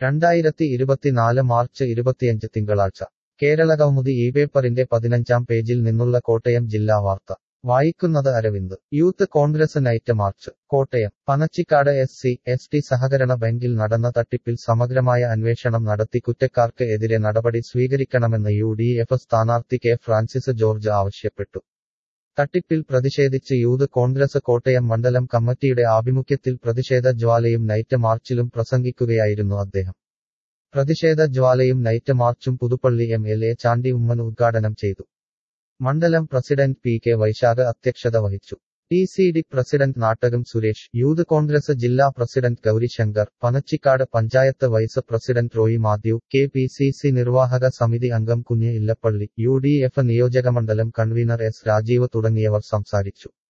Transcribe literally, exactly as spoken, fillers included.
രണ്ടായിരത്തി ഇരുപത്തിനാല് മാർച്ച് ഇരുപത്തിയഞ്ച് തിങ്കളാഴ്ച കേരളകൗമുദി ഈ പേപ്പറിന്റെ പതിനഞ്ചാം പേജിൽ നിന്നുള്ള കോട്ടയം ജില്ലാ വാർത്ത വായിക്കുന്നത് Aravind. Youth Congress night march. Kottayam. Panachikkad S C S T സഹകരണ ബാങ്കിൽ നടന്ന തട്ടിപ്പിൽ സമഗ്രമായ അന്വേഷണം നടത്തി കുറ്റക്കാർക്ക് എതിരെ നടപടി സ്വീകരിക്കണമെന്ന് യു ഡി എഫ് സ്ഥാനാർത്ഥി കെ ഫ്രാൻസിസ് ജോർജ് ആവശ്യപ്പെട്ടു. തട്ടിപ്പിൽ പ്രതിഷേധിച്ച് യൂത്ത് കോൺഗ്രസ് കോട്ടയം മണ്ഡലം കമ്മിറ്റിയുടെ ആഭിമുഖ്യത്തിൽ പ്രതിഷേധ ജ്വാലയും നൈറ്റ് മാർച്ചിലും പ്രസംഗിക്കുകയായിരുന്നു അദ്ദേഹം. പ്രതിഷേധ ജ്വാലയും നൈറ്റ് മാർച്ചും Puthuppally M L A Chandy Oommen ഉദ്ഘാടനം ചെയ്തു. മണ്ഡലം പ്രസിഡന്റ് പി കെ വൈശാഖ് അധ്യക്ഷത വഹിച്ചു. T C D president Nattakam Suresh, youth Congress ജില്ലാ president Gowri Shankar, Panachikkad panchayat vice president Roy Mathew, K P C C നിർവാഹക സമിതി അംഗം Kunju Illappally, U D F നിയോജകമണ്ഡലം കൺവീനർ എസ് രാജീവ് തുടങ്ങിയവർ സംസാരിച്ചു.